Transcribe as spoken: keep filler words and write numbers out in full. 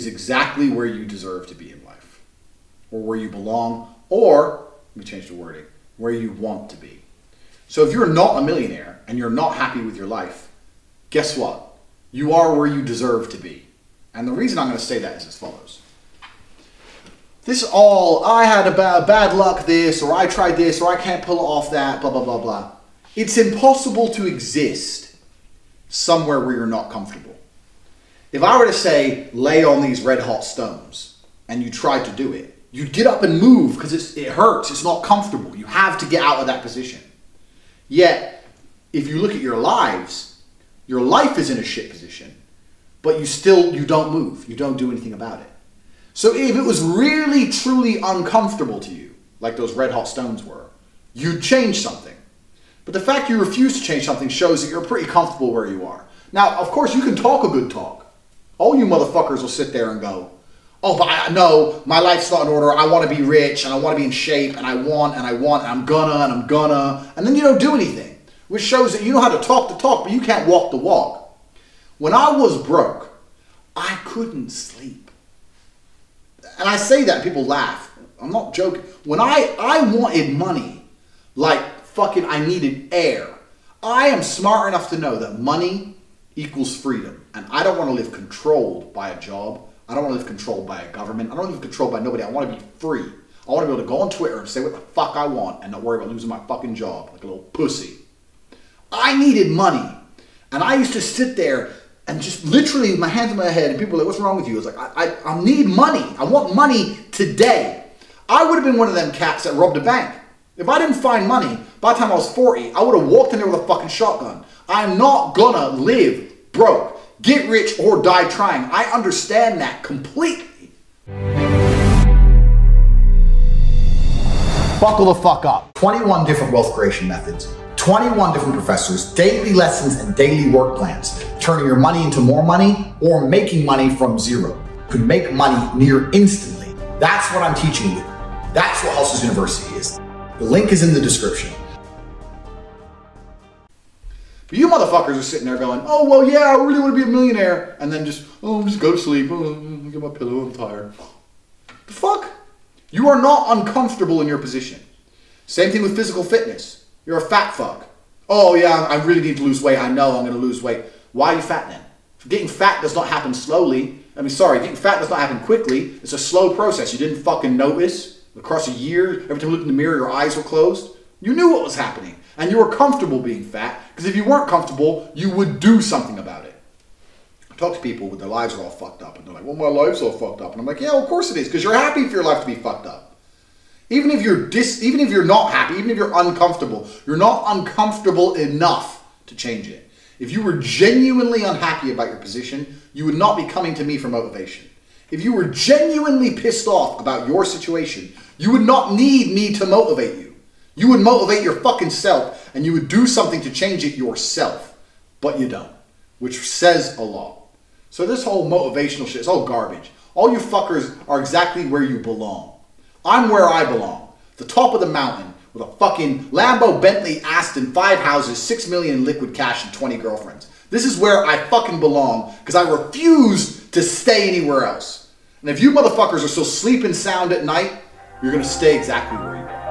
is exactly where you deserve to be in life, or where you belong, or, let me change the wording, where you want to be. So if you're not a millionaire and you're not happy with your life, guess what? You are where you deserve to be. And the reason I'm going to say that is as follows. This all, I had a bad, bad luck this, or I tried this, or I can't pull off that, blah, blah, blah, blah. It's impossible to exist somewhere where you're not comfortable. If I were to say, lay on these red hot stones, and you tried to do it, you'd get up and move because it hurts, it's not comfortable. You have to get out of that position. Yet, if you look at your lives, your life is in a shit position, but you still, you don't move. You don't do anything about it. So if it was really, truly uncomfortable to you, like those red hot stones were, you'd change something. But the fact you refuse to change something shows that you're pretty comfortable where you are. Now, of course, you can talk a good talk. All you motherfuckers will sit there and go, oh, but I know my life's not in order. I want to be rich and I want to be in shape and I want and I want and I'm gonna and I'm gonna. And then you don't do anything, which shows that you know how to talk the talk, but you can't walk the walk. When I was broke, I couldn't sleep. And I say that and people laugh. I'm not joking. When I, I wanted money, like fucking I needed air. I am smart enough to know that money equals freedom. And I don't want to live controlled by a job. I don't want to live controlled by a government. I don't want to live controlled by nobody. I want to be free. I want to be able to go on Twitter and say what the fuck I want and not worry about losing my fucking job like a little pussy. I needed money. And I used to sit there and just literally my hands in my head and people were like, what's wrong with you? I was like, I, I, I need money. I want money today. I would have been one of them cats that robbed a bank. If I didn't find money, by the time I was forty, I would have walked in there with a fucking shotgun. I'm not gonna live broke. Get rich or die trying. I understand that completely. Buckle the fuck up. twenty-one different wealth creation methods, twenty-one different professors, daily lessons and daily work plans, turning your money into more money or making money from zero. You can make money near instantly. That's what I'm teaching you. That's what Hustlers University is. The link is in the description. But you motherfuckers are sitting there going, oh, well, yeah, I really want to be a millionaire. And then just, oh, just go to sleep. Oh, get my pillow, I'm tired. The fuck? You are not uncomfortable in your position. Same thing with physical fitness. You're a fat fuck. Oh, yeah, I really need to lose weight. I know I'm going to lose weight. Why are you fat then? Getting fat does not happen slowly. I mean, sorry, getting fat does not happen quickly. It's a slow process. You didn't fucking notice. Across a year, every time you looked in the mirror, your eyes were closed. You knew what was happening. And you were comfortable being fat, because if you weren't comfortable, you would do something about it. I talk to people when their lives are all fucked up, and they're like, well, my life's all fucked up. And I'm like, yeah, well, of course it is, because you're happy for your life to be fucked up. Even if you're dis even if you're not happy, even if you're uncomfortable, you're not uncomfortable enough to change it. If you were genuinely unhappy about your position, you would not be coming to me for motivation. If you were genuinely pissed off about your situation, you would not need me to motivate you. You would motivate your fucking self and you would do something to change it yourself. But you don't, which says a lot. So this whole motivational shit is all garbage. All you fuckers are exactly where you belong. I'm where I belong. The top of the mountain with a fucking Lambo, Bentley, Aston, five houses, six million in liquid cash and twenty girlfriends. This is where I fucking belong because I refuse to stay anywhere else. And if you motherfuckers are still sleeping sound at night, you're going to stay exactly where you are.